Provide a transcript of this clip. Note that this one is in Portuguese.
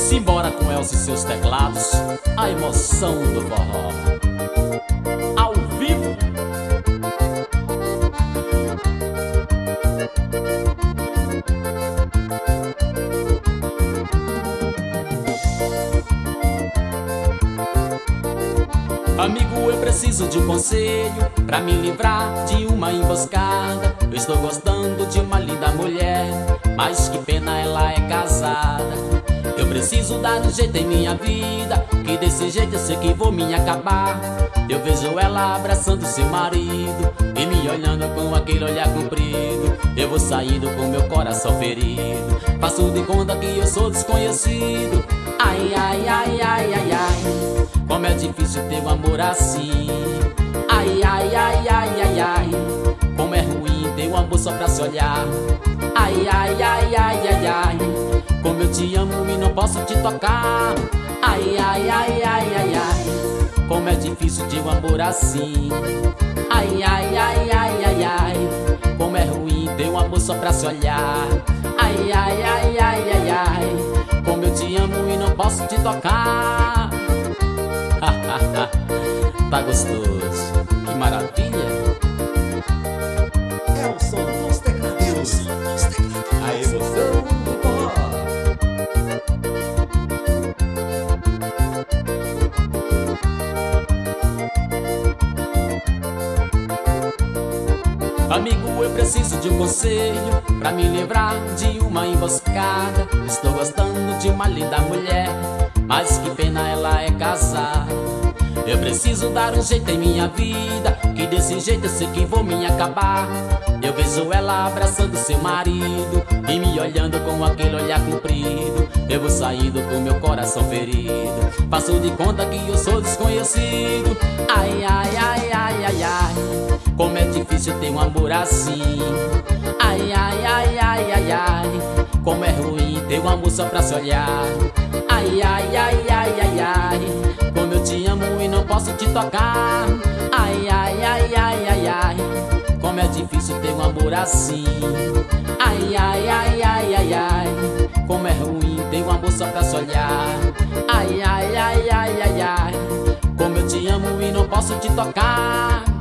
Simbora com Elcio e seus teclados, a emoção do forró. Ao vivo. Amigo, eu preciso de um conselho pra me livrar de uma emboscada. Eu estou gostando de uma linda mulher, mas que pena, ela é casada. Eu preciso dar um jeito em minha vida, que desse jeito eu sei que vou me acabar. Eu vejo ela abraçando seu marido e me olhando com aquele olhar comprido. Eu vou saindo com meu coração ferido, faço de conta que eu sou desconhecido. Ai, ai, ai, ai, ai, ai, como é difícil ter um amor assim. Ai, ai, ai, ai, ai, ai, como é ruim ter um amor só pra se olhar. Ai, ai, ai, ai, ai, ai, como eu te amo e não posso te tocar. Ai, ai, ai, ai, ai, ai, como é difícil ter um amor assim. Ai, ai, ai, ai, ai, ai, como é ruim ter um amor só pra se olhar. Ai, ai, ai, ai, ai, ai, como eu te amo e não posso te tocar. Tá gostoso, que maravilha. É o som dos tecladeiros, A emoção do forró. Amigo, eu preciso de um conselho pra me livrar de uma emboscada. Estou gostando de uma linda mulher, mas que pena, ela é casada. Eu preciso dar um jeito em minha vida, que desse jeito eu sei que vou me acabar. Eu vejo ela abraçando seu marido e me olhando com aquele olhar comprido. Eu vou saindo com meu coração ferido, faço de conta que eu sou desconhecido. Ai, ai, ai, ai, ai, ai, como é difícil ter um amor assim. Ai, ai, ai, ai, ai, ai, como é ruim ter um amor só pra se olhar. Ai, ai, ai, ai, ai, ai, como eu te amo e não posso te tocar. Ai, ai, ai, ai, ai, ai, como é difícil ter um amor assim. Ai, ai, ai, ai, ai, ai, como é ruim ter um amor só pra se olhar. Ai, ai, ai, ai, ai, ai, como eu te amo e não posso te tocar.